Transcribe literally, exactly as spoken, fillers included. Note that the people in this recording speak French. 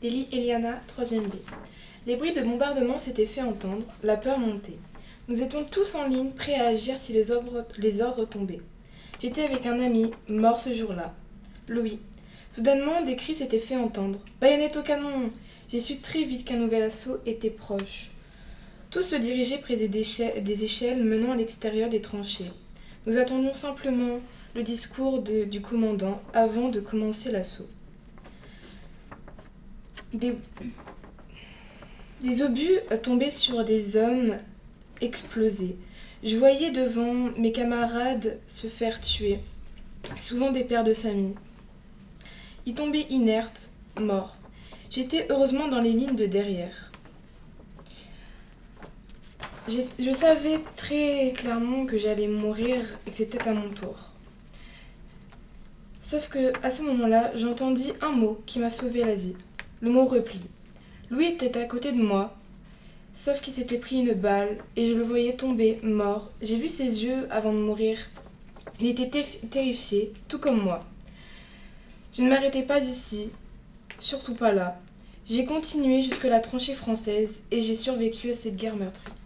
Lily Eliana, troisième B. Les bruits de bombardement s'étaient fait entendre, la peur montait. Nous étions tous en ligne, prêts à agir si les ordres, les ordres tombaient. J'étais avec un ami, mort ce jour-là. Louis. Soudainement, des cris s'étaient fait entendre. « Baïonnette au canon !» J'ai su très vite qu'un nouvel assaut était proche. Tous se dirigeaient près des, déchets, des échelles menant à l'extérieur des tranchées. Nous attendions simplement le discours de, du commandant avant de commencer l'assaut. Des, des obus tombaient sur des hommes explosés. Je voyais devant mes camarades se faire tuer, souvent des pères de famille. Ils tombaient inertes, morts. J'étais heureusement dans les lignes de derrière. J'ai, je savais très clairement que j'allais mourir et que c'était à mon tour. Sauf que, à ce moment-là, j'entendis un mot qui m'a sauvé la vie. Le mot repli. Louis était à côté de moi, sauf qu'il s'était pris une balle et je le voyais tomber, mort. J'ai vu ses yeux avant de mourir. Il était ter- terrifié, tout comme moi. Je ne m'arrêtais pas ici, surtout pas là. J'ai continué jusque la tranchée française et j'ai survécu à cette guerre meurtrière.